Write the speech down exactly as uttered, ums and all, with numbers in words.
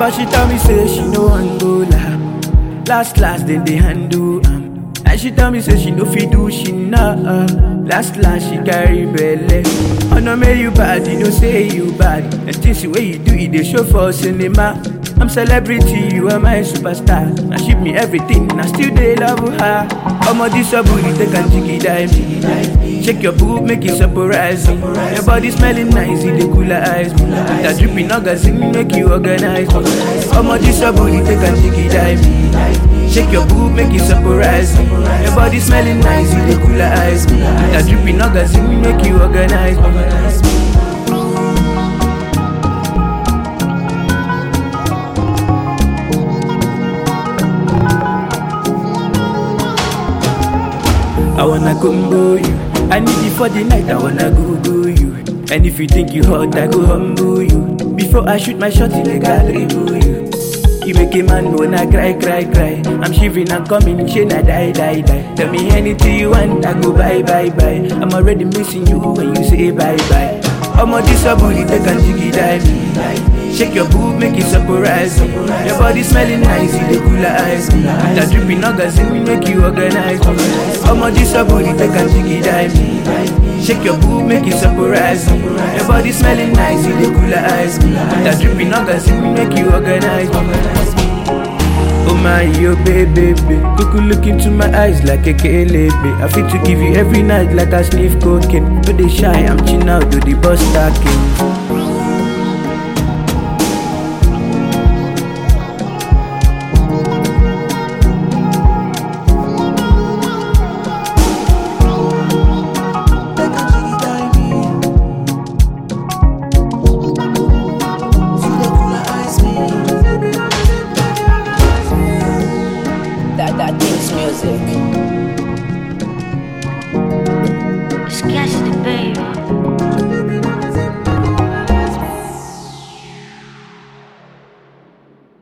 But she tell me say she no want go la. Last last then they handle am. And she tell me say she no fit do she nah. Last last she carry belle. Oh no make you bad, you know say you bad. And things the way you do it they show for cinema. I'm celebrity, you are my superstar. Now ship me everything, I still they love her. I'm a this a booty, take a jiggy dive. Shake your boob, make it surprise me. Your body smelling nice, it the cooler eyes. That dripping orgasm, make you organize. I'm a this a booty, take a jiggy dive. Shake your boob, make it surprise me. Your body smelling nice, it the cooler eyes. That dripping orgasm, make you organize. I wanna combo you. I need you for the night, I wanna Google you. And if you think you hot, I go humble you. Before I shoot my shot, you make I dribble you. You make a man wanna cry, cry, cry. I'm shivering and coming, chain I die, die, die. Tell me anything you want, I go bye, bye, bye. I'm already missing you when you say bye, bye. I'm on this a booty, take a jiggy dive. Shake your boob, make it surprise me. Your body smelling nice, you the cooler eyes. That dripping orgasm, make you organize. I'm on this a booty, take a jiggy dive. Shake your boob, make it surprise me. Your body smelling nice, you the cooler eyes. That dripping orgasm, make you organize. Oh my, yo baby, baby. Cuckoo look into my eyes like a kelebe. I feel to give you every night like I sniff cocaine. No they shy, I'm chin out to the bus stacking.